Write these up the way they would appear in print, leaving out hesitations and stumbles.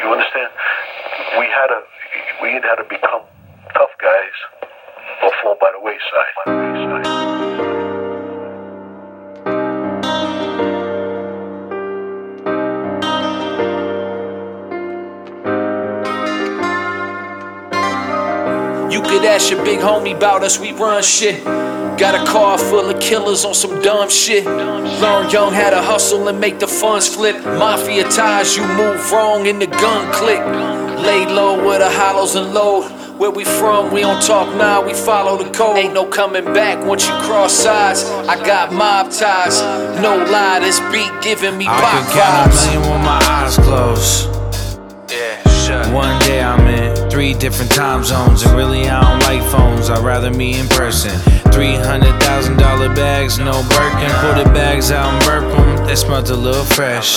You understand? We either had to become tough guys or fall by the wayside. You could ask your big homie about us, we run shit. Got a car full of killers on some dumb shit. Learn young how to hustle and make the funds flip. Mafia ties, you move wrong in the gun click. Lay low with the hollows and load. Where we from, we don't talk now, we follow the code. Ain't no coming back once you cross sides. I got mob ties, no lie, this beat giving me pop vibes. I could count a million with my eyes closed. One day I'm in 3 different time zones, and really I don't like phones, I'd rather meet in person. $300,000 bags, no Birkin. Pull the bags out and burp them, they smelled a little fresh.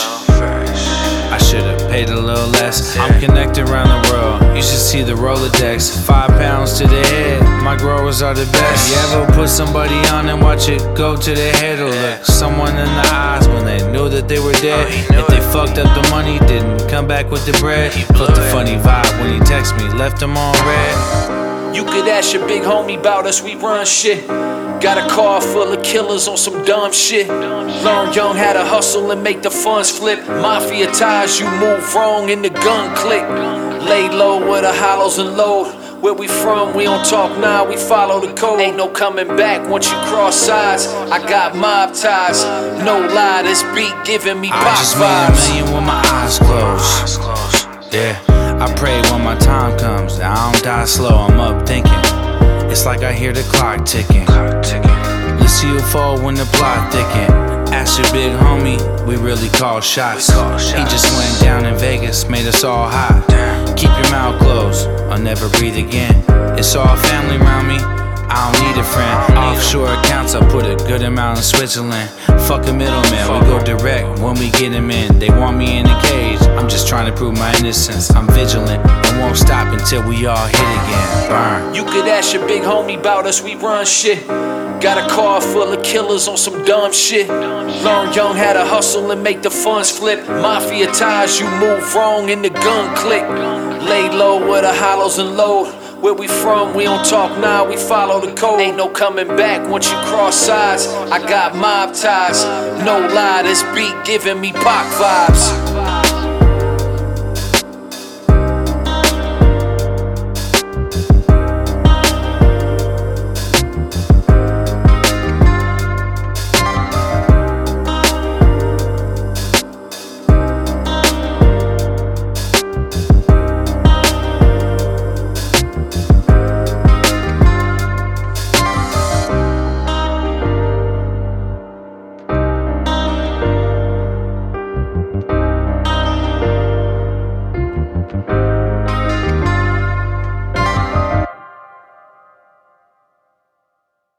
I should've paid a little less. I'm connected around the world, you should see the Rolodex. 5 pounds to the head, my growers are the best. You ever put somebody on and watch it go to their head, or look someone in the eyes when they knew that they were dead? If they fucked up the money, didn't come back with the bread. Felt a funny vibe when he texted me, left him on red. You could ask your big homie about us, we run shit. Got a car full of killers on some dumb shit. Learn young how to hustle and make the funds flip. Mafia ties, you move wrong in the gun click. Lay low with the hollows and load. Where we from, we don't talk now, we follow the code. Ain't no coming back once you cross sides. I got mob ties, no lie, this beat giving me pop vibes. I just made a million with my eyes closed. Yeah, I pray when my time comes, I don't die slow, I'm up thinking. It's like I hear the clock ticking. Let's see you fall when the plot thicken. Ask your big homie, we really call shots. He just went down in Vegas, made us all hot. Keep your mouth closed, I'll never breathe again. It's all family around me, I don't need a friend. Offshore accounts, I put a good amount in Switzerland. Fuck a middleman, we go direct when we get him in. They want me in a cage, I'm just trying to prove my innocence. I'm vigilant, I won't stop until we all hit again. Burn. You could ask your big homie about us, we run shit. Got a car full of killers on some dumb shit. Learn young how to hustle and make the funds flip. Mafia ties, you move wrong in the gun click. Lay low with the hollows and load. Where we from, we don't talk now, we follow the code. Ain't no coming back once you cross sides. I got mob ties, no lie, this beat giving me pop vibes.